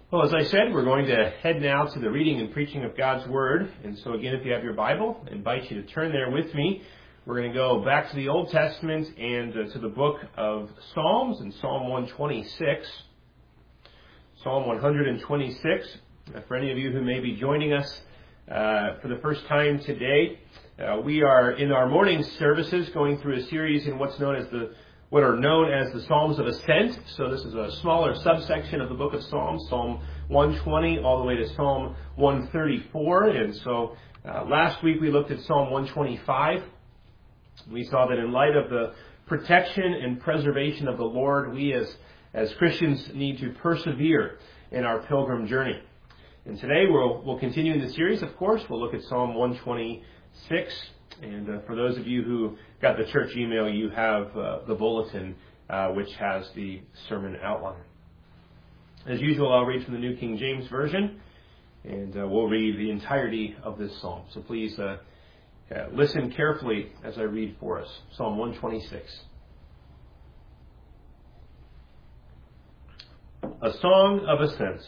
Well, as I said, we're going to head now to the reading and preaching of God's Word. And so again, if you have your Bible, I invite you to turn there with me. We're going to go back to the Old Testament and to the book of Psalms in Psalm 126. Psalm 126. For any of you who may be joining us for the first time today, we are in our morning services going through a series in what are known as the Psalms of Ascent. So this is a smaller subsection of the book of Psalms, Psalm 120 all the way to Psalm 134. And so last week we looked at Psalm 125. We saw that in light of the protection and preservation of the Lord, we as Christians need to persevere in our pilgrim journey. And today we'll continue in the series, of course. We'll look at Psalm 126. And for those of you who got the church email, you have the bulletin, which has the sermon outline. As usual, I'll read from the New King James Version, and we'll read the entirety of this psalm. So please listen carefully as I read for us. Psalm 126. A Song of Ascents.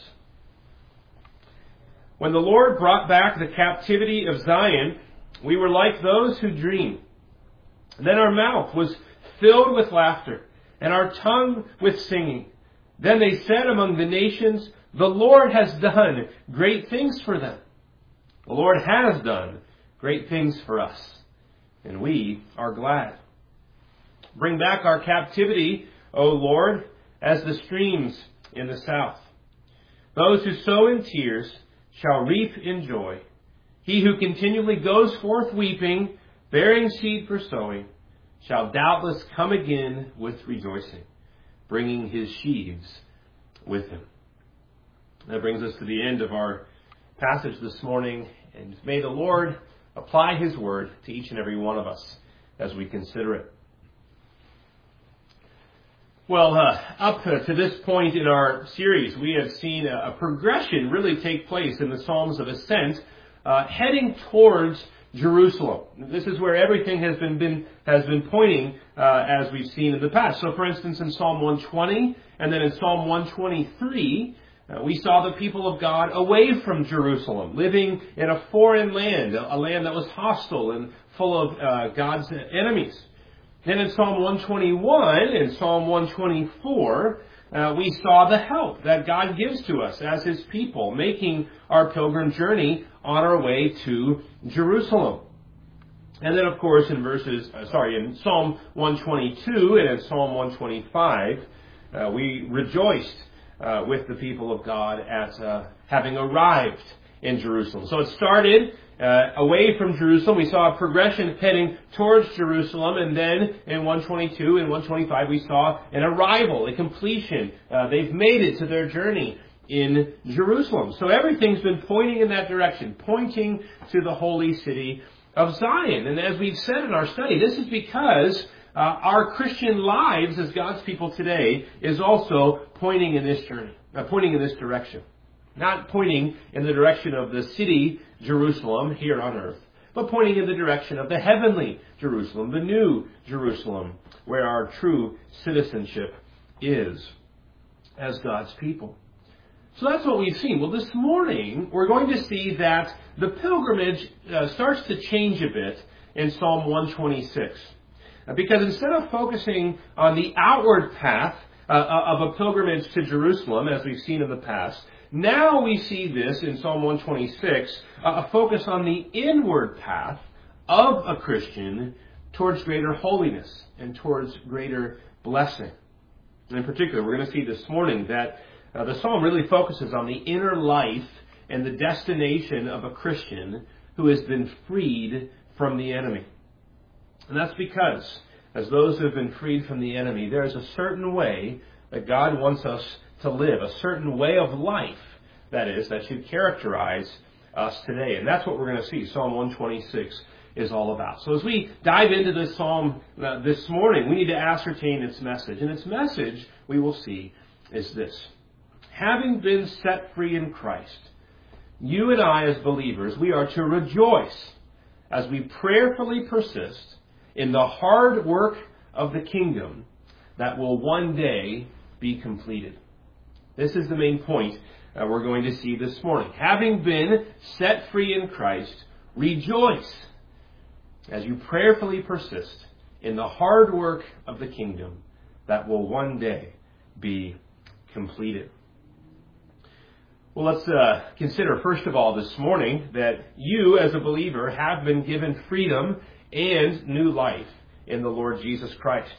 When the Lord brought back the captivity of Zion, we were like those who dream. And then our mouth was filled with laughter, and our tongue with singing. Then they said among the nations, the Lord has done great things for them. The Lord has done great things for us, and we are glad. Bring back our captivity, O Lord, as the streams in the south. Those who sow in tears shall reap in joy. He who continually goes forth weeping, bearing seed for sowing, shall doubtless come again with rejoicing, bringing his sheaves with him. That brings us to the end of our passage this morning, and may the Lord apply his word to each and every one of us as we consider it. Well, up to this point in our series, we have seen a progression really take place in the Psalms of Ascent, heading towards Jerusalem. This is where everything has been pointing, as we've seen in the past. So, for instance, in Psalm 120 and then in Psalm 123, we saw the people of God away from Jerusalem, living in a foreign land, a land that was hostile and full of God's enemies. Then in Psalm 121 and Psalm 124, we saw the help that God gives to us as his people, making our pilgrim journey on our way to Jerusalem. And then, of course, in Psalm 122 and in Psalm 125, we rejoiced with the people of God at having arrived in Jerusalem. So it started away from Jerusalem. We saw a progression heading towards Jerusalem, and then in 122 and 125 we saw an arrival, a completion. They've made it to their journey in Jerusalem. So everything's been pointing in that direction, pointing to the holy city of Zion. And as we've said in our study, this is because our Christian lives as God's people today is also pointing in this journey, pointing in this direction. Not pointing in the direction of the city Jerusalem here on earth, but pointing in the direction of the heavenly Jerusalem, the new Jerusalem, where our true citizenship is as God's people. So that's what we've seen. Well, this morning we're going to see that the pilgrimage starts to change a bit in Psalm 126. Because instead of focusing on the outward path of a pilgrimage to Jerusalem, as we've seen in the past, now we see this in Psalm 126, a focus on the inward path of a Christian towards greater holiness and towards greater blessing. And in particular, we're going to see this morning that the psalm really focuses on the inner life and the destination of a Christian who has been freed from the enemy. And that's because, as those who have been freed from the enemy, there is a certain way that God wants us to live, a certain way of life, that should characterize us today. And that's what we're going to see Psalm 126 is all about. So as we dive into this psalm this morning, we need to ascertain its message. And its message, we will see, is this. Having been set free in Christ, you and I as believers, we are to rejoice as we prayerfully persist in the hard work of the kingdom that will one day be completed. This is the main point we're going to see this morning. Having been set free in Christ, rejoice as you prayerfully persist in the hard work of the kingdom that will one day be completed. Well, let's consider first of all this morning that you as a believer have been given freedom and new life in the Lord Jesus Christ.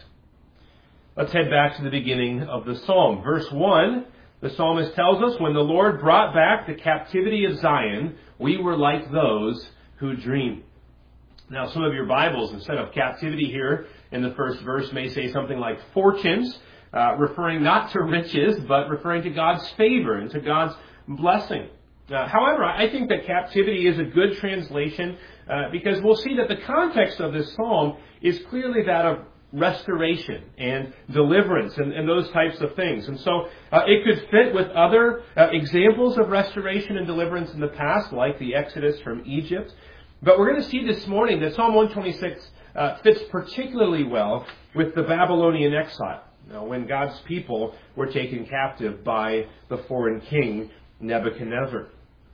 Let's head back to the beginning of the psalm. Verse 1, the psalmist tells us, when the Lord brought back the captivity of Zion, we were like those who dream. Now, some of your Bibles, instead of captivity here in the first verse, may say something like fortunes, referring not to riches, but referring to God's favor and to God's blessing. However, I think that captivity is a good translation because we'll see that the context of this psalm is clearly that of restoration and deliverance and those types of things. And so it could fit with other examples of restoration and deliverance in the past, like the Exodus from Egypt. But we're going to see this morning that Psalm 126 fits particularly well with the Babylonian exile, when God's people were taken captive by the foreign king Nebuchadnezzar.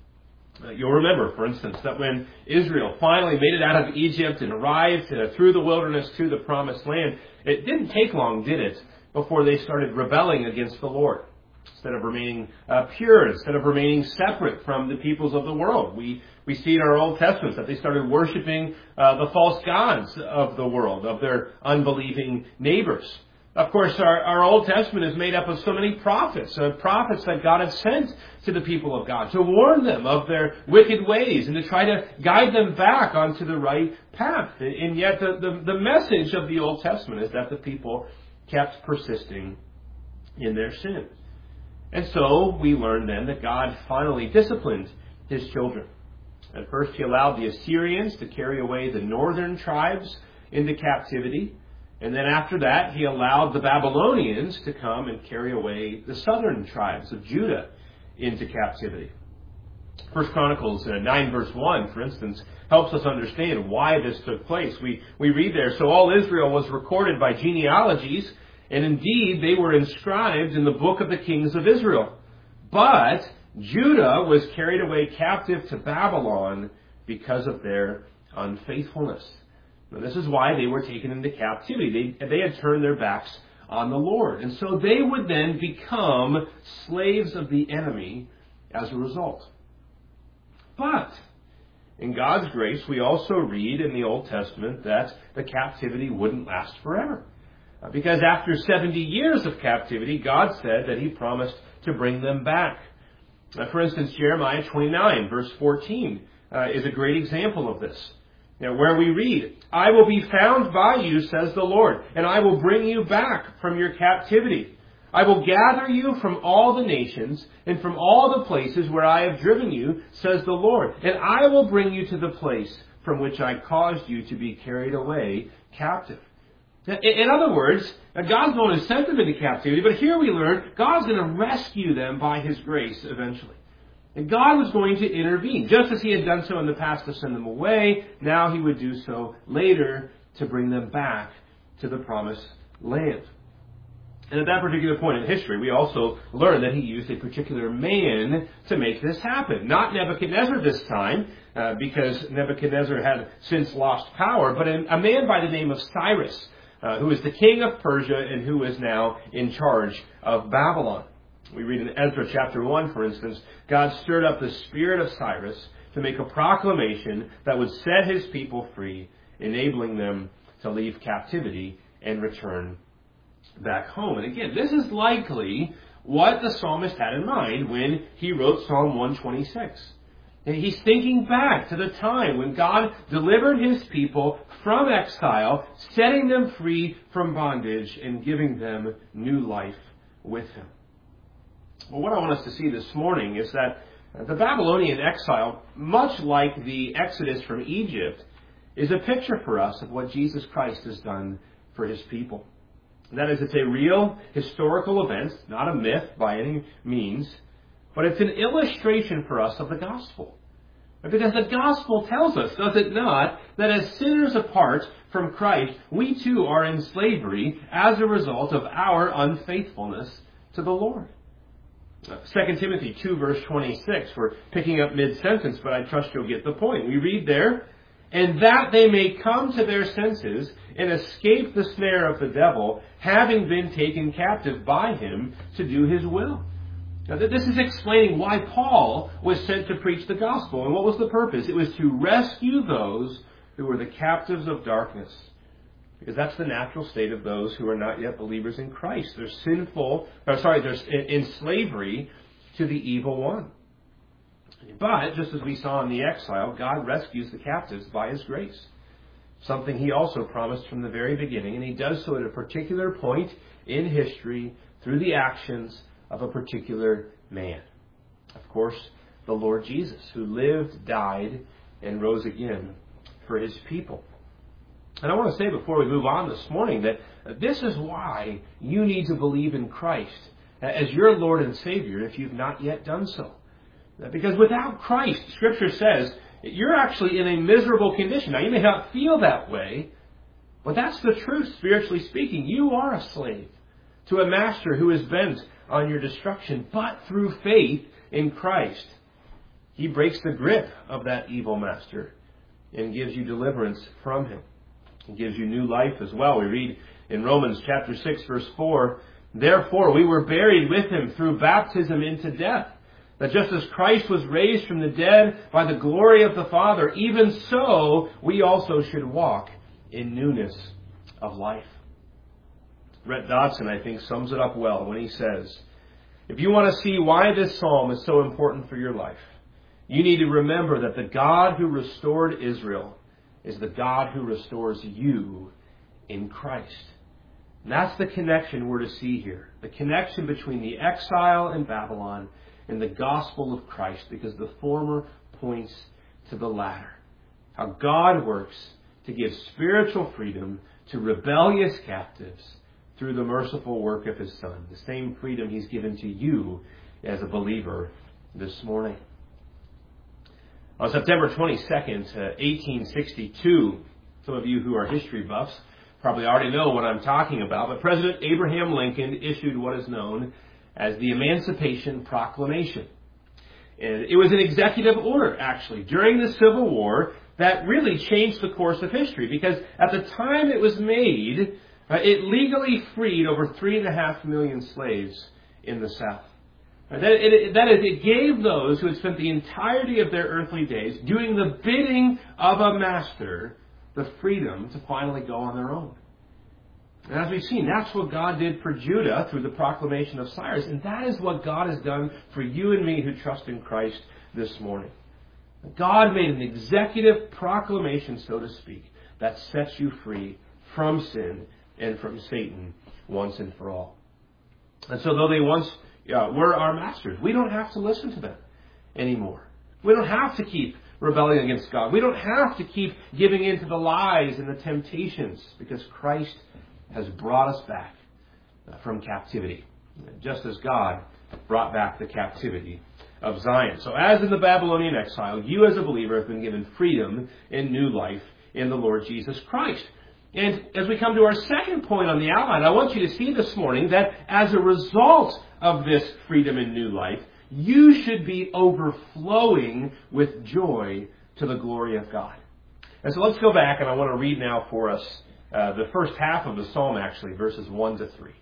You'll remember, for instance, that when Israel finally made it out of Egypt and arrived through the wilderness to the promised land, it didn't take long, did it, before they started rebelling against the Lord. Instead of remaining pure, instead of remaining separate from the peoples of the world. We see in our Old Testament that they started worshiping the false gods of the world, of their unbelieving neighbors. Of course, our Old Testament is made up of so many prophets that God had sent to the people of God to warn them of their wicked ways and to try to guide them back onto the right path. And yet the message of the Old Testament is that the people kept persisting in their sin. And so we learn then that God finally disciplined His children. At first He allowed the Assyrians to carry away the northern tribes into captivity. And then after that, He allowed the Babylonians to come and carry away the southern tribes of Judah into captivity. 1 Chronicles 9 verse 1, for instance, helps us understand why this took place. We read there, so all Israel was recorded by genealogies, and indeed they were inscribed in the book of the kings of Israel. But Judah was carried away captive to Babylon because of their unfaithfulness. Now, this is why they were taken into captivity. They had turned their backs on the Lord. And so they would then become slaves of the enemy as a result. But in God's grace, we also read in the Old Testament that the captivity wouldn't last forever. Because after 70 years of captivity, God said that He promised to bring them back. For instance, Jeremiah 29 verse 14 is a great example of this. Where we read, I will be found by you, says the Lord, and I will bring you back from your captivity. I will gather you from all the nations and from all the places where I have driven you, says the Lord, and I will bring you to the place from which I caused you to be carried away captive. In other words, God's the one who sent them into captivity, but here we learn God's going to rescue them by His grace eventually. And God was going to intervene, just as He had done so in the past to send them away. Now He would do so later to bring them back to the promised land. And at that particular point in history, we also learn that He used a particular man to make this happen. Not Nebuchadnezzar this time, because Nebuchadnezzar had since lost power, but a man by the name of Cyrus, who is the king of Persia and who is now in charge of Babylon. We read in Ezra chapter 1, for instance, God stirred up the spirit of Cyrus to make a proclamation that would set His people free, enabling them to leave captivity and return back home. And again, this is likely what the psalmist had in mind when he wrote Psalm 126. And he's thinking back to the time when God delivered His people from exile, setting them free from bondage and giving them new life with Him. Well, what I want us to see this morning is that the Babylonian exile, much like the Exodus from Egypt, is a picture for us of what Jesus Christ has done for His people. That is, it's a real historical event, not a myth by any means, but it's an illustration for us of the gospel. Because the gospel tells us, does it not, that as sinners apart from Christ, we too are in slavery as a result of our unfaithfulness to the Lord. 2 Timothy 2 verse 26, we're picking up mid-sentence, but I trust you'll get the point. We read there, "And that they may come to their senses and escape the snare of the devil, having been taken captive by him to do his will." Now, this is explaining why Paul was sent to preach the gospel. And what was the purpose? It was to rescue those who were the captives of darkness. Because that's the natural state of those who are not yet believers in Christ. They're in slavery to the evil one. But, just as we saw in the exile, God rescues the captives by His grace. Something He also promised from the very beginning. And He does so at a particular point in history through the actions of a particular man. Of course, the Lord Jesus, who lived, died, and rose again for His people. And I want to say before we move on this morning that this is why you need to believe in Christ as your Lord and Savior if you've not yet done so. Because without Christ, Scripture says, you're actually in a miserable condition. Now, you may not feel that way, but that's the truth, spiritually speaking. You are a slave to a master who is bent on your destruction. But through faith in Christ, He breaks the grip of that evil master and gives you deliverance from him. He gives you new life as well. We read in Romans chapter 6, verse 4, "Therefore we were buried with Him through baptism into death, that just as Christ was raised from the dead by the glory of the Father, even so we also should walk in newness of life." Rhett Dodson, I think, sums it up well when he says, if you want to see why this psalm is so important for your life, you need to remember that the God who restored Israel is the God who restores you in Christ. And that's the connection we're to see here. The connection between the exile in Babylon and the gospel of Christ, because the former points to the latter. How God works to give spiritual freedom to rebellious captives through the merciful work of His Son. The same freedom He's given to you as a believer this morning. On September 22nd, 1862, some of you who are history buffs probably already know what I'm talking about, but President Abraham Lincoln issued what is known as the Emancipation Proclamation. And it was an executive order, actually, during the Civil War that really changed the course of history, because at the time it was made, it legally freed over 3.5 million slaves in the South. That is, it gave those who had spent the entirety of their earthly days doing the bidding of a master the freedom to finally go on their own. And as we've seen, that's what God did for Judah through the proclamation of Cyrus. And that is what God has done for you and me who trust in Christ this morning. God made an executive proclamation, so to speak, that sets you free from sin and from Satan once and for all. And so though they once were our masters, we don't have to listen to them anymore. We don't have to keep rebelling against God. We don't have to keep giving in to the lies and the temptations, because Christ has brought us back from captivity, just as God brought back the captivity of Zion. So as in the Babylonian exile, you as a believer have been given freedom and new life in the Lord Jesus Christ. And as we come to our second point on the outline, I want you to see this morning that as a result of this freedom and new life, you should be overflowing with joy to the glory of God. And so let's go back, and I want to read now for us the first half of the psalm, actually, verses 1 to 3.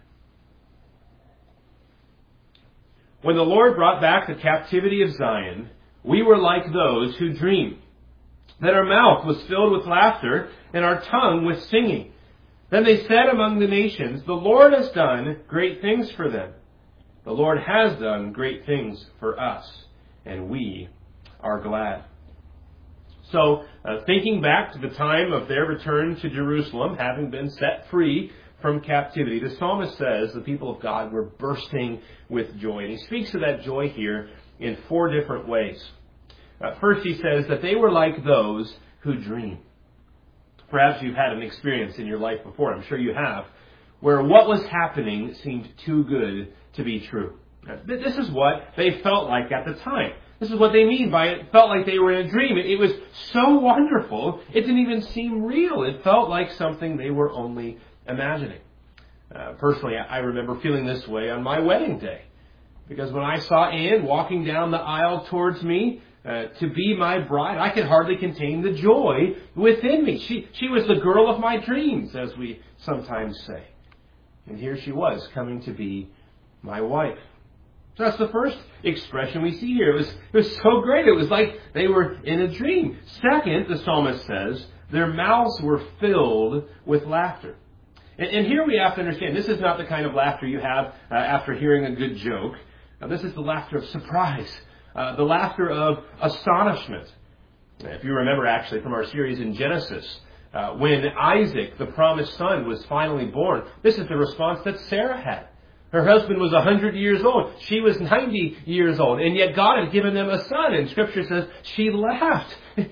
When the Lord brought back the captivity of Zion, we were like those who dream. That our mouth was filled with laughter and our tongue with singing. Then they said among the nations, the Lord has done great things for them. The Lord has done great things for us, and we are glad. So, thinking back to the time of their return to Jerusalem, having been set free from captivity, the psalmist says the people of God were bursting with joy. And he speaks of that joy here in 4 different ways. First, he says that they were like those who dream. Perhaps you've had an experience in your life before, I'm sure you have, where what was happening seemed too good to be true. This is what they felt like at the time. This is what they mean by it felt like they were in a dream. It was so wonderful, it didn't even seem real. It felt like something they were only imagining. Personally, I remember feeling this way on my wedding day. Because when I saw Anne walking down the aisle towards me to be my bride, I could hardly contain the joy within me. She was the girl of my dreams, as we sometimes say. And here she was, coming to be my wife. So that's the first expression we see here. It was so great. It was like they were in a dream. Second, the psalmist says, their mouths were filled with laughter. And here we have to understand, this is not the kind of laughter you have after hearing a good joke. This is the laughter of surprise, the laughter of astonishment. If you remember, actually, from our series in Genesis, when Isaac, the promised son, was finally born, this is the response that Sarah had. Her husband was 100 years old. She was 90 years old. And yet God had given them a son. And Scripture says she laughed.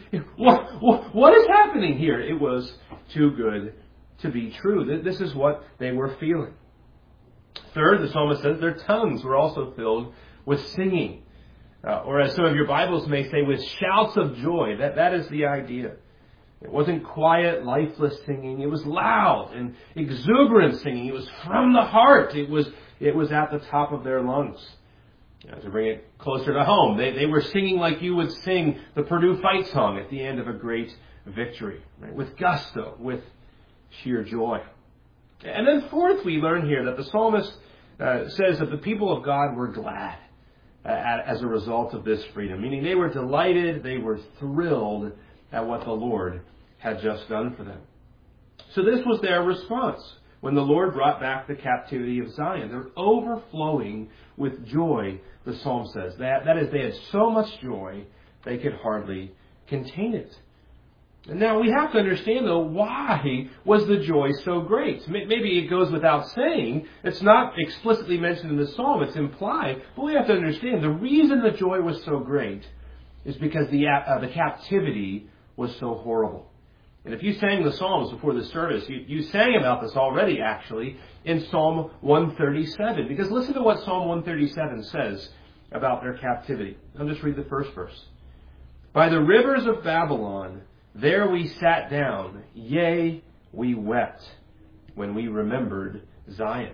What is happening here? It was too good to be true. This is what they were feeling. Third, the psalmist says their tongues were also filled with singing. Or as some of your Bibles may say, with shouts of joy. That is the idea. It wasn't quiet, lifeless singing. It was loud and exuberant singing. It was from the heart. It was at the top of their lungs. To bring it closer to home, they were singing like you would sing the Purdue fight song at the end of a great victory. Right? With gusto, with sheer joy. And then fourth, we learn here that the psalmist says that the people of God were glad as a result of this freedom. Meaning they were delighted, they were thrilled at what the Lord had just done for them. So this was their response when the Lord brought back the captivity of Zion. They're overflowing with joy, the psalm says. That is, they had so much joy, they could hardly contain it. And now we have to understand, though, why was the joy so great? Maybe it goes without saying. It's not explicitly mentioned in the psalm. It's implied. But we have to understand the reason the joy was so great is because the captivity was so horrible. And if you sang the Psalms before the service, you sang about this already, actually, in Psalm 137. Because listen to what Psalm 137 says about their captivity. I'll just read the first verse. By the rivers of Babylon, there we sat down, yea, we wept, when we remembered Zion.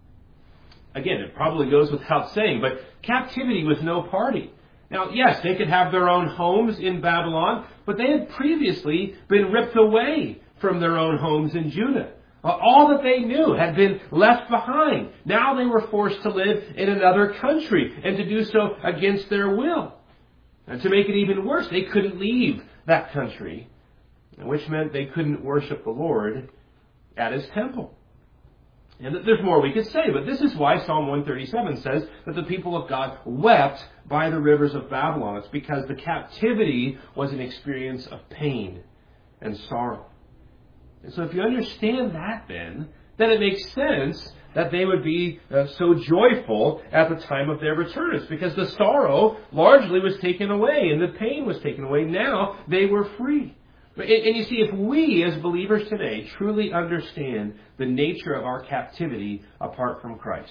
Again, it probably goes without saying, but captivity was no party. Now, yes, they could have their own homes in Babylon, but they had previously been ripped away from their own homes in Judah. All that they knew had been left behind. Now they were forced to live in another country and to do so against their will. And to make it even worse, they couldn't leave that country, which meant they couldn't worship the Lord at His temple. And there's more we could say, but this is why Psalm 137 says that the people of God wept by the rivers of Babylon. It's because the captivity was an experience of pain and sorrow. And so if you understand that then it makes sense that they would be so joyful at the time of their return. It's because the sorrow largely was taken away and the pain was taken away. Now they were free. And you see, if we as believers today truly understand the nature of our captivity apart from Christ,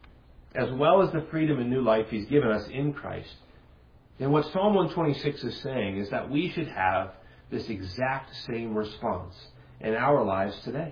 as well as the freedom and new life He's given us in Christ, then what Psalm 126 is saying is that we should have this exact same response in our lives today.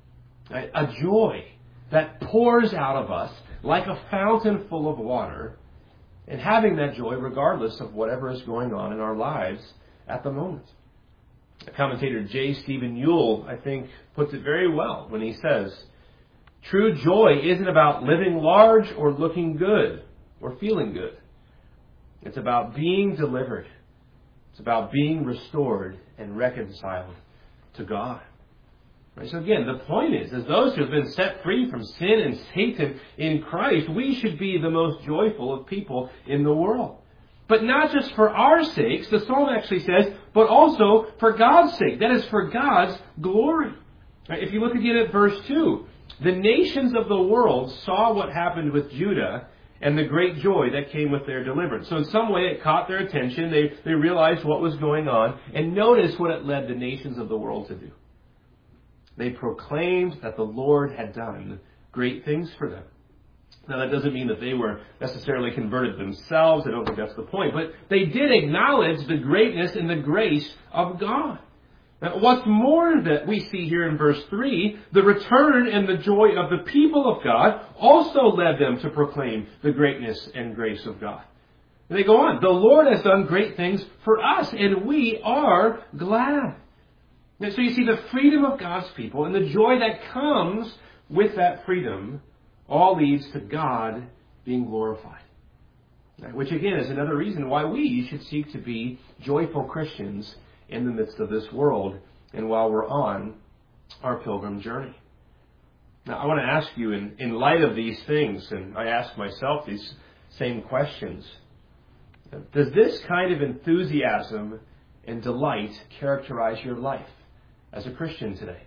A joy that pours out of us like a fountain full of water, and having that joy regardless of whatever is going on in our lives at the moment. Commentator J. Stephen Ewell, I think, puts it very well when he says, true joy isn't about living large or looking good or feeling good. It's about being delivered. It's about being restored and reconciled to God. Right? So again, the point is, as those who have been set free from sin and Satan in Christ, we should be the most joyful of people in the world. But not just for our sakes, the psalm actually says, but also for God's sake. That is, for God's glory. Right? If you look again at verse 2, the nations of the world saw what happened with Judah and the great joy that came with their deliverance. So in some way it caught their attention. They realized what was going on. And notice what it led the nations of the world to do. They proclaimed that the Lord had done great things for them. Now, that doesn't mean that they were necessarily converted themselves. I don't think that's the point. But they did acknowledge the greatness and the grace of God. Now, what's more that we see here in verse 3, the return and the joy of the people of God also led them to proclaim the greatness and grace of God. And they go on, the Lord has done great things for us, and we are glad. And so you see the freedom of God's people and the joy that comes with that freedom all leads to God being glorified. Which again is another reason why we should seek to be joyful Christians in the midst of this world and while we're on our pilgrim journey. Now I want to ask you in light of these things, and I ask myself these same questions, does this kind of enthusiasm and delight characterize your life as a Christian today?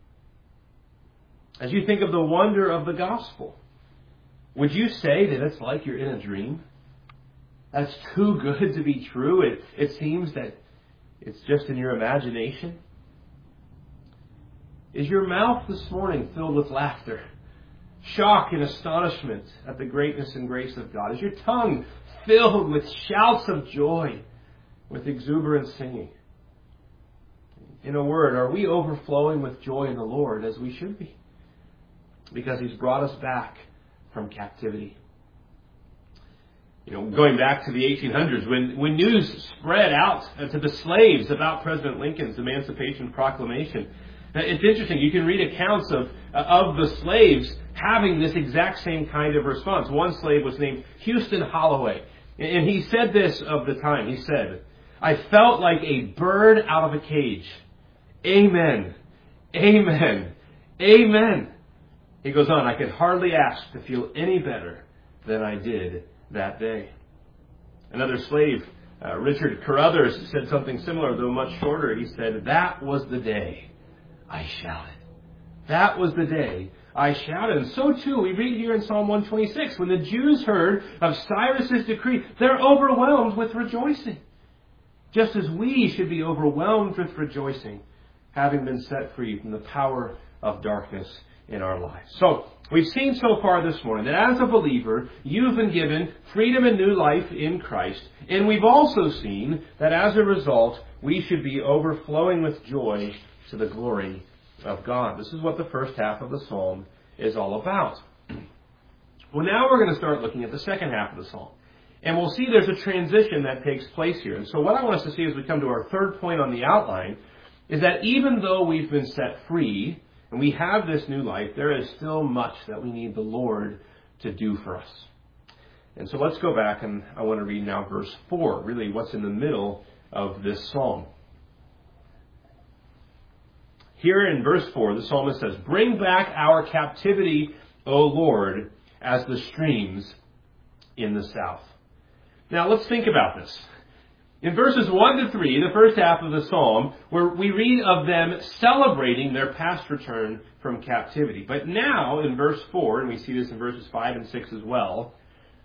As you think of the wonder of the gospel, would you say that it's like you're in a dream? That's too good to be true. It seems that it's just in your imagination. Is your mouth this morning filled with laughter, shock and astonishment at the greatness and grace of God? Is your tongue filled with shouts of joy, with exuberant singing? In a word, are we overflowing with joy in the Lord as we should be? Because He's brought us back from captivity. Going back to the 1800s, when news spread out to the slaves about President Lincoln's Emancipation Proclamation, it's interesting. You can read accounts of the slaves having this exact same kind of response. One slave was named Houston Holloway, and he said this of the time. He said, "I felt like a bird out of a cage. Amen. Amen. Amen." He goes on, "I could hardly ask to feel any better than I did that day." Another slave, Richard Carruthers, said something similar, though much shorter. He said, "That was the day I shouted. That was the day I shouted." And so too, we read here in Psalm 126, when the Jews heard of Cyrus's decree, they're overwhelmed with rejoicing. Just as we should be overwhelmed with rejoicing, having been set free from the power of darkness in our lives. So, we've seen so far this morning that as a believer, you've been given freedom and new life in Christ. And we've also seen that as a result, we should be overflowing with joy to the glory of God. This is what the first half of the psalm is all about. Well, now we're going to start looking at the second half of the psalm. And we'll see there's a transition that takes place here. And so what I want us to see as we come to our third point on the outline is that even though we've been set free and we have this new life, there is still much that we need the Lord to do for us. And so let's go back, and I want to read now verse 4, really what's in the middle of this psalm. Here in verse 4, the psalmist says, "Bring back our captivity, O Lord, as the streams in the south." Now let's think about this. In verses 1 to 3, the first half of the psalm, where we read of them celebrating their past return from captivity. But now, in verse 4, and we see this in verses 5 and 6 as well,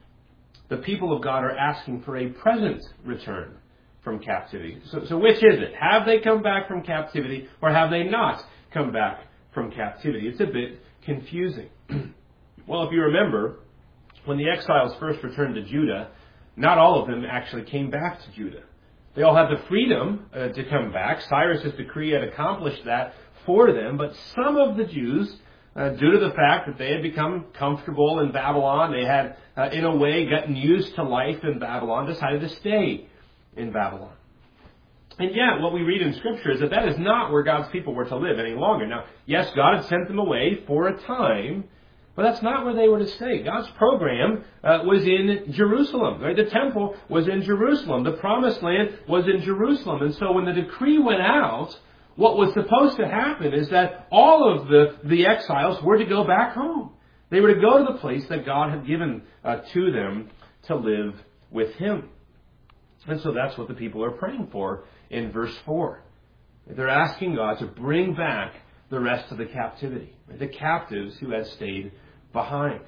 the people of God are asking for a present return from captivity. So which is it? Have they come back from captivity, or have they not come back from captivity? It's a bit confusing. Well, if you remember, when the exiles first returned to Judah, not all of them actually came back to Judah. They all had the freedom to come back. Cyrus's decree had accomplished that for them, but some of the Jews, due to the fact that they had become comfortable in Babylon, they had, in a way, gotten used to life in Babylon, decided to stay in Babylon. And yet, what we read in Scripture is that is not where God's people were to live any longer. Now, yes, God had sent them away for a time, but that's not where they were to stay. God's program was in Jerusalem. Right? The temple was in Jerusalem. The promised land was in Jerusalem. And so when the decree went out, what was supposed to happen is that all of the exiles were to go back home. They were to go to the place that God had given to them to live with Him. And so that's what the people are praying for in verse 4. They're asking God to bring back the rest of the captivity, the captives who had stayed behind.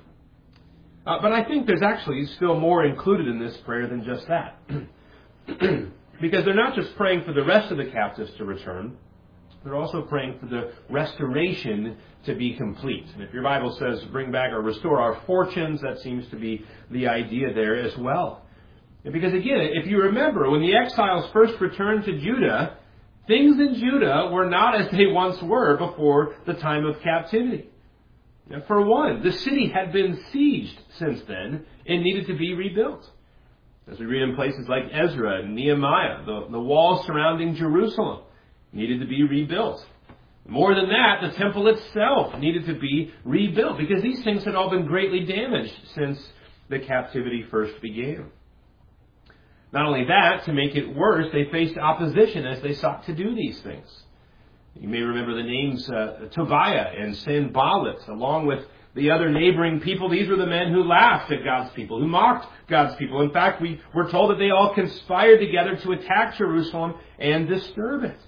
But I think there's actually still more included in this prayer than just that. Because they're not just praying for the rest of the captives to return, they're also praying for the restoration to be complete. And if your Bible says bring back or restore our fortunes, that seems to be the idea there as well. Because again, if you remember, when the exiles first returned to Judah, things in Judah were not as they once were before the time of captivity. Now, for one, the city had been sieged since then and needed to be rebuilt. As we read in places like Ezra and Nehemiah, the walls surrounding Jerusalem needed to be rebuilt. More than that, the temple itself needed to be rebuilt because these things had all been greatly damaged since the captivity first began. Not only that, to make it worse, they faced opposition as they sought to do these things. You may remember the names Tobiah and Sanballat, along with the other neighboring people. These were the men who laughed at God's people, who mocked God's people. In fact, we were told that they all conspired together to attack Jerusalem and disturb it.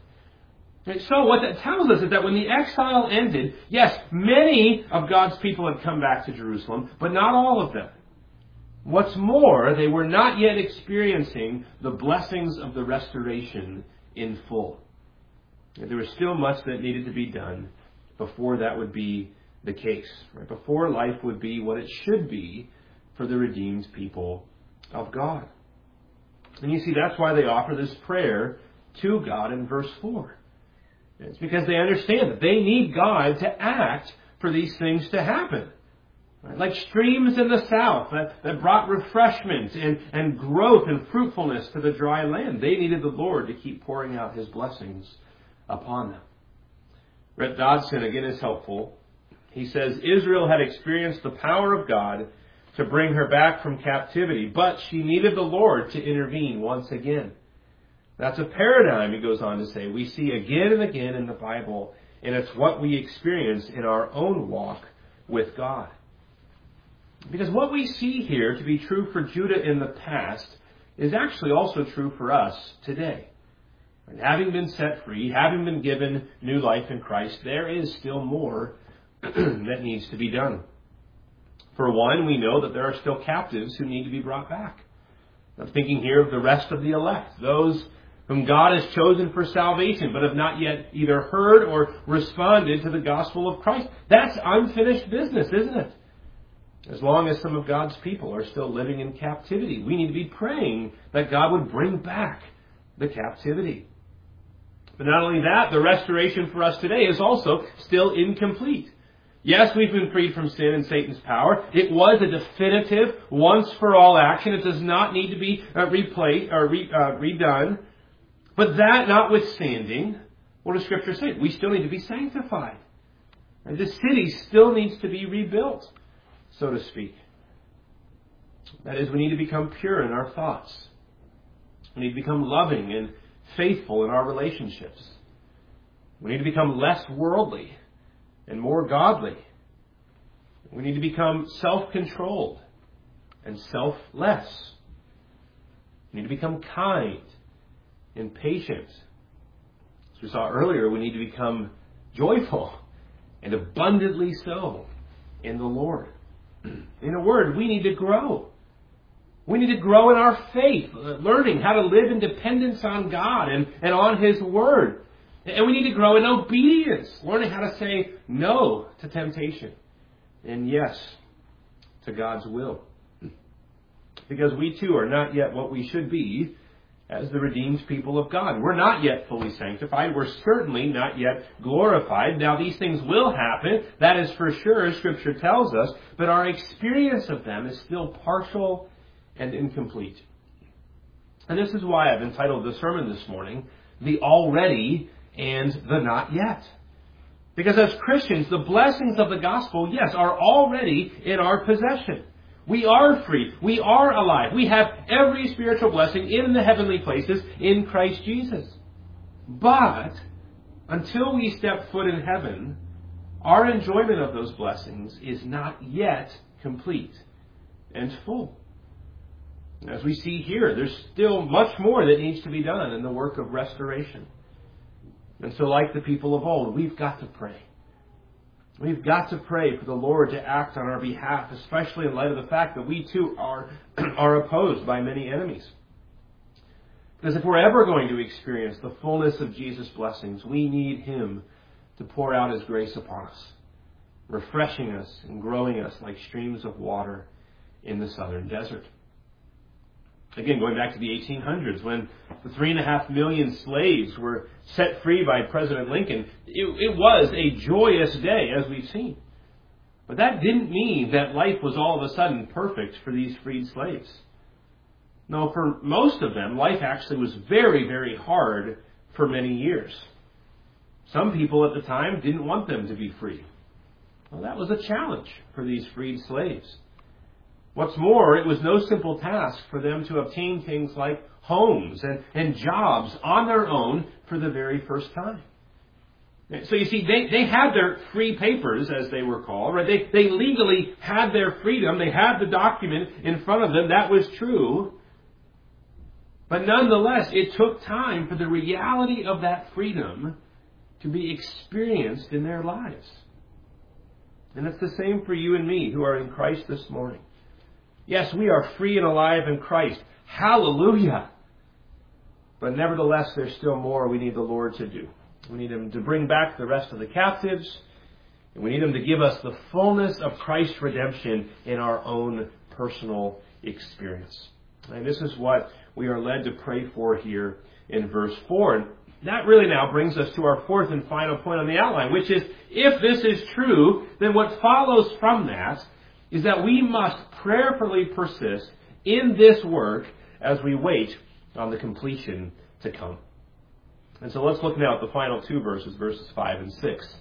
So what that tells us is that when the exile ended, yes, many of God's people had come back to Jerusalem, but not all of them. What's more, they were not yet experiencing the blessings of the restoration in full. There was still much that needed to be done before that would be the case, right? Before life would be what it should be for the redeemed people of God. And you see, that's why they offer this prayer to God in verse 4. It's because they understand that they need God to act for these things to happen. Right? Like streams in the south that brought refreshment and growth and fruitfulness to the dry land. They needed the Lord to keep pouring out His blessings upon them. Rhett Dodson, again, is helpful. He says, Israel had experienced the power of God to bring her back from captivity, but she needed the Lord to intervene once again. That's a paradigm, he goes on to say, we see again and again in the Bible, and it's what we experience in our own walk with God. Because what we see here to be true for Judah in the past is actually also true for us today. And having been set free, having been given new life in Christ, there is still more that needs to be done. For one, we know that there are still captives who need to be brought back. I'm thinking here of the rest of the elect, those whom God has chosen for salvation, but have not yet either heard or responded to the gospel of Christ. That's unfinished business, isn't it? As long as some of God's people are still living in captivity, we need to be praying that God would bring back the captivity. But not only that, the restoration for us today is also still incomplete. Yes, we've been freed from sin and Satan's power. It was a definitive, once-for-all action. It does not need to be redone. But that notwithstanding, what does Scripture say? We still need to be sanctified. And the city still needs to be rebuilt, so to speak. That is, we need to become pure in our thoughts. We need to become loving and faithful in our relationships. We need to become less worldly and more godly. We need to become self-controlled and selfless. We need to become kind and patient. As we saw earlier, we need to become joyful and abundantly so in the Lord. In a word, we need to grow. We need to grow in our faith, learning how to live in dependence on God and on His Word. And we need to grow in obedience, learning how to say no to temptation and yes to God's will. Because we too are not yet what we should be as the redeemed people of God. We're not yet fully sanctified. We're certainly not yet glorified. Now, these things will happen. That is for sure, as Scripture tells us. But our experience of them is still partial and incomplete. And this is why I've entitled the sermon this morning, The Already and the Not Yet. Because as Christians, the blessings of the gospel, yes, are already in our possession. We are free. We are alive. We have every spiritual blessing in the heavenly places in Christ Jesus. But until we step foot in heaven, our enjoyment of those blessings is not yet complete and full. As we see here, there's still much more that needs to be done in the work of restoration. And so like the people of old, we've got to pray. We've got to pray for the Lord to act on our behalf, especially in light of the fact that we too are opposed by many enemies. Because if we're ever going to experience the fullness of Jesus' blessings, we need Him to pour out His grace upon us, refreshing us and growing us like streams of water in the southern desert. Again, going back to the 1800s, when the 3.5 million slaves were set free by President Lincoln, it was a joyous day, as we've seen. But that didn't mean that life was all of a sudden perfect for these freed slaves. No, for most of them, life actually was very, very hard for many years. Some people at the time didn't want them to be free. Well, that was a challenge for these freed slaves. What's more, it was no simple task for them to obtain things like homes and jobs on their own for the very first time. So you see, they had their free papers, as they were called. Right? They legally had their freedom. They had the document in front of them. That was true. But nonetheless, it took time for the reality of that freedom to be experienced in their lives. And it's the same for you and me who are in Christ this morning. Yes, we are free and alive in Christ. Hallelujah! But nevertheless, there's still more we need the Lord to do. We need Him to bring back the rest of the captives. And we need Him to give us the fullness of Christ's redemption in our own personal experience. And this is what we are led to pray for here in verse 4. And that really now brings us to our fourth and final point on the outline, which is, if this is true, then what follows from that is that we must prayerfully persist in this work as we wait on the completion to come. And so let's look now at the final two verses, verses 5 and 6.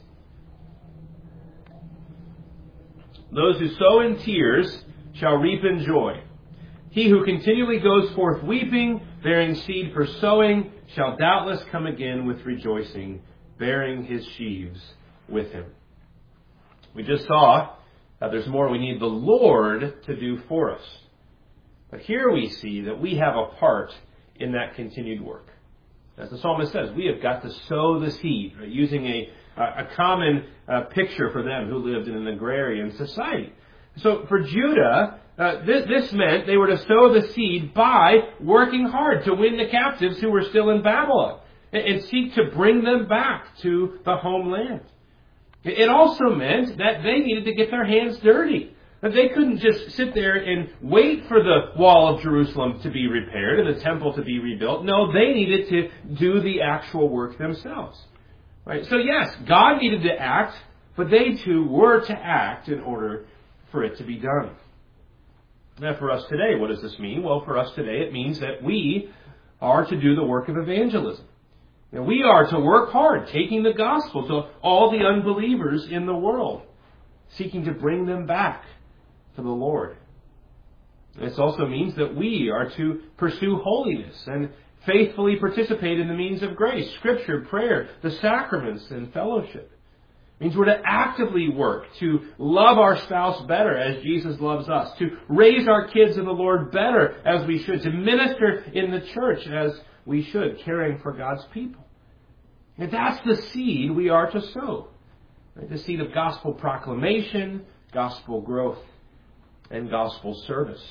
Those who sow in tears shall reap in joy. He who continually goes forth weeping, bearing seed for sowing, shall doubtless come again with rejoicing, bearing his sheaves with him. We just saw that there's more we need the Lord to do for us. But here we see that we have a part in that continued work. As the psalmist says, we have got to sow the seed, right? Using a common picture for them who lived in an agrarian society. So for Judah, this meant they were to sow the seed by working hard to win the captives who were still in Babylon and seek to bring them back to the homeland. It also meant that they needed to get their hands dirty. That they couldn't just sit there and wait for the wall of Jerusalem to be repaired and the temple to be rebuilt. No, they needed to do the actual work themselves. Right? So yes, God needed to act, but they too were to act in order for it to be done. Now for us today, what does this mean? Well, for us today, it means that we are to do the work of evangelism. Now, we are to work hard, taking the gospel to all the unbelievers in the world, seeking to bring them back to the Lord. This also means that we are to pursue holiness and faithfully participate in the means of grace, Scripture, prayer, the sacraments, and fellowship. It means we're to actively work to love our spouse better as Jesus loves us, to raise our kids in the Lord better as we should, to minister in the church as we should, caring for God's people. And that's the seed we are to sow. Right? The seed of gospel proclamation, gospel growth, and gospel service.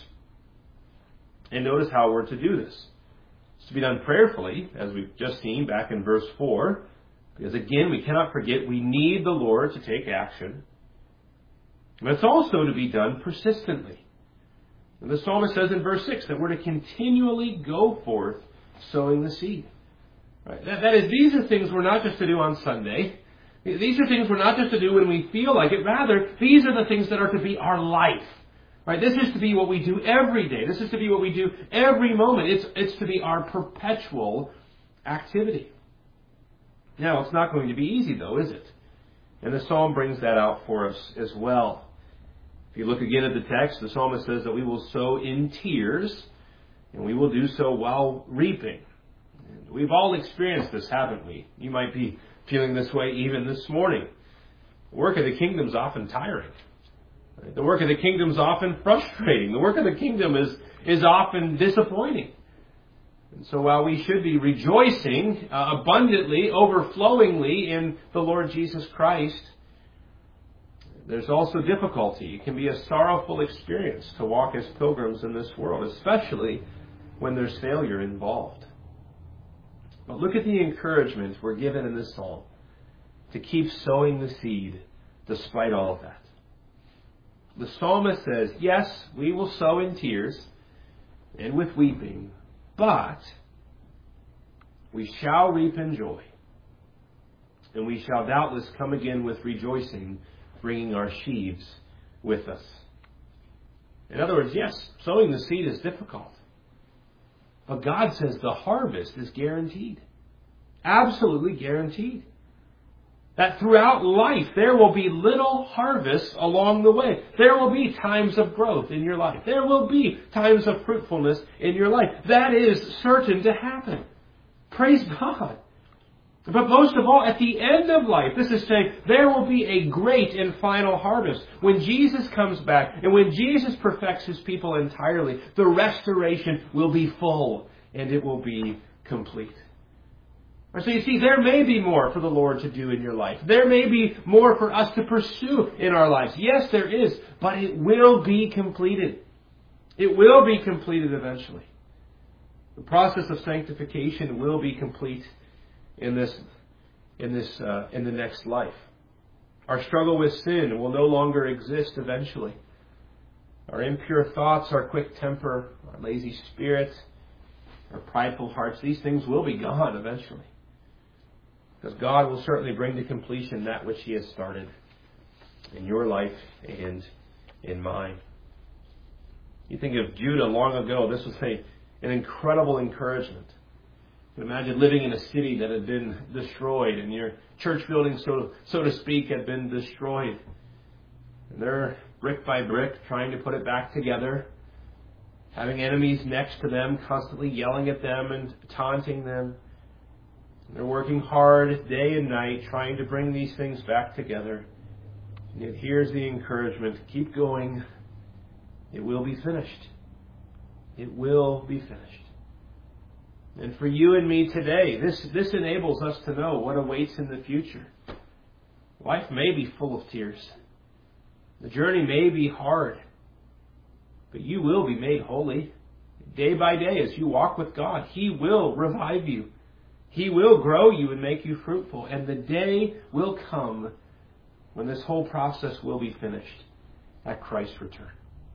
And notice how we're to do this. It's to be done prayerfully, as we've just seen back in verse 4. Because again, we cannot forget we need the Lord to take action. But it's also to be done persistently. And the psalmist says in verse 6 that we're to continually go forth sowing the seed. Right? That is, these are things we're not just to do on Sunday. These are things we're not just to do when we feel like it. Rather, these are the things that are to be our life. Right? This is to be what we do every day. This is to be what we do every moment. It's to be our perpetual activity. Now, it's not going to be easy, though, is it? And the psalm brings that out for us as well. If you look again at the text, the psalmist says that we will sow in tears, and we will do so while reaping. And we've all experienced this, haven't we? You might be feeling this way even this morning. The work of the kingdom is often tiring. Right? The work of the kingdom is often frustrating. The work of the kingdom is often disappointing. And so while we should be rejoicing abundantly, overflowingly in the Lord Jesus Christ, there's also difficulty. It can be a sorrowful experience to walk as pilgrims in this world, especially when there's failure involved. But look at the encouragement we're given in this psalm to keep sowing the seed despite all of that. The psalmist says, yes, we will sow in tears, and with weeping, but we shall reap in joy, and we shall doubtless come again with rejoicing, bringing our sheaves with us. In other words, yes, sowing the seed is difficult, but God says the harvest is guaranteed. Absolutely guaranteed. That throughout life there will be little harvests along the way. There will be times of growth in your life. There will be times of fruitfulness in your life. That is certain to happen. Praise God. But most of all, at the end of life, this is saying there will be a great and final harvest. When Jesus comes back and when Jesus perfects His people entirely, the restoration will be full and it will be complete. So you see, there may be more for the Lord to do in your life. There may be more for us to pursue in our lives. Yes, there is, but it will be completed. It will be completed eventually. The process of sanctification will be complete in the next life. Our struggle with sin will no longer exist eventually. Our impure thoughts, our quick temper, our lazy spirit, our prideful hearts, these things will be gone eventually. Because God will certainly bring to completion that which He has started in your life and in mine. You think of Judah long ago, this was an incredible encouragement. You can imagine living in a city that had been destroyed and your church building, so to speak, had been destroyed. And they're brick by brick trying to put it back together, having enemies next to them, constantly yelling at them and taunting them. They're working hard day and night trying to bring these things back together. And yet here's the encouragement. Keep going. It will be finished. It will be finished. And for you and me today, this enables us to know what awaits in the future. Life may be full of tears. The journey may be hard. But you will be made holy. Day by day as you walk with God, He will revive you. He will grow you and make you fruitful. And the day will come when this whole process will be finished at Christ's return.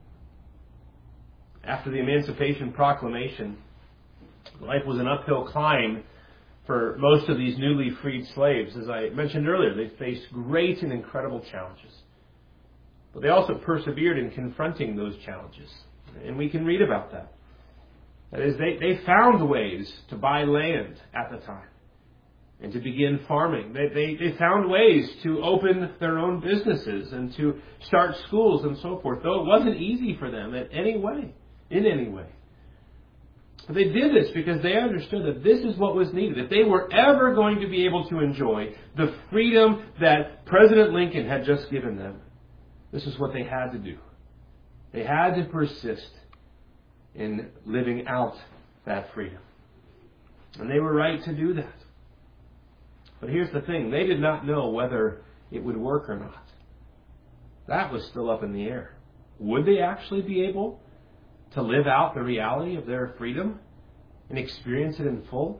After the Emancipation Proclamation, life was an uphill climb for most of these newly freed slaves. As I mentioned earlier, they faced great and incredible challenges. But they also persevered in confronting those challenges. And we can read about that. That is, they found ways to buy land at the time and to begin farming. They found ways to open their own businesses and to start schools and so forth, though it wasn't easy for them in any way. But they did this because they understood that this is what was needed. If they were ever going to be able to enjoy the freedom that President Lincoln had just given them, this is what they had to do. They had to persist in living out that freedom. And they were right to do that. But here's the thing. They did not know whether it would work or not. That was still up in the air. Would they actually be able to live out the reality of their freedom and experience it in full?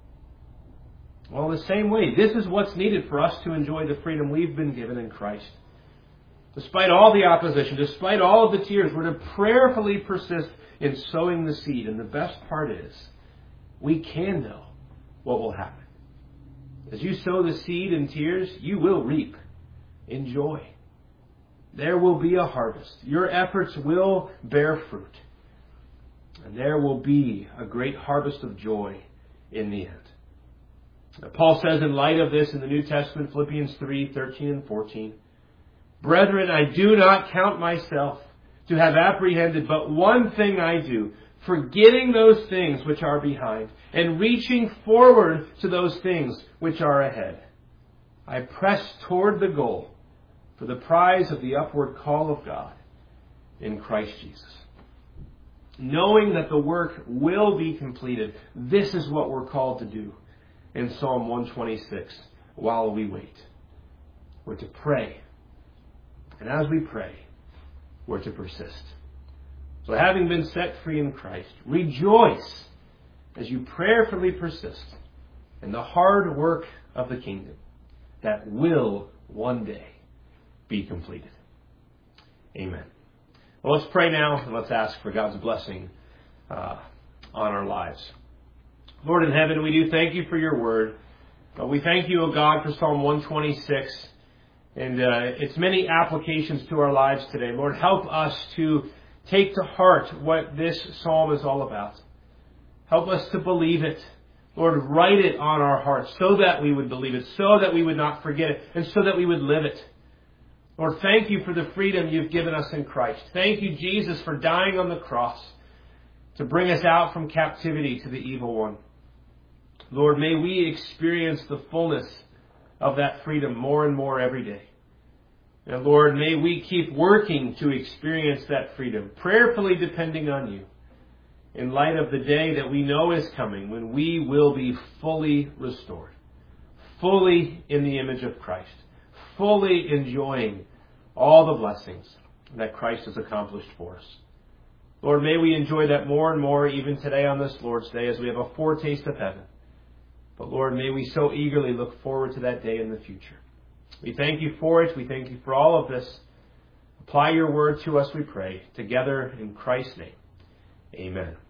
Well, the same way, this is what's needed for us to enjoy the freedom we've been given in Christ. Despite all the opposition, despite all of the tears, we're to prayerfully persist in sowing the seed. And the best part is, we can know what will happen. As you sow the seed in tears, you will reap in joy. There will be a harvest. Your efforts will bear fruit. And there will be a great harvest of joy in the end. Now, Paul says in light of this in the New Testament, Philippians 3:13 and 14, "Brethren, I do not count myself to have apprehended, but one thing I do, forgetting those things which are behind, and reaching forward to those things which are ahead. I press toward the goal for the prize of the upward call of God in Christ Jesus." Knowing that the work will be completed, this is what we're called to do in Psalm 126 while we wait. We're to pray. And as we pray, we're to persist. So having been set free in Christ, rejoice as you prayerfully persist in the hard work of the kingdom that will one day be completed. Amen. Well, let's pray now and let's ask for God's blessing on our lives. Lord in heaven, we do thank you for your word. We thank you, O God, for Psalm 126 and its many applications to our lives today. Lord, help us to take to heart what this psalm is all about. Help us to believe it. Lord, write it on our hearts so that we would believe it, so that we would not forget it, and so that we would live it. Lord, thank you for the freedom you've given us in Christ. Thank you, Jesus, for dying on the cross to bring us out from captivity to the evil one. Lord, may we experience the fullness of that freedom more and more every day. And Lord, may we keep working to experience that freedom, prayerfully depending on you, in light of the day that we know is coming when we will be fully restored, fully in the image of Christ, fully enjoying all the blessings that Christ has accomplished for us. Lord, may we enjoy that more and more even today on this Lord's Day as we have a foretaste of heaven. But Lord, may we so eagerly look forward to that day in the future. We thank you for it. We thank you for all of this. Apply your word to us, we pray, together in Christ's name. Amen.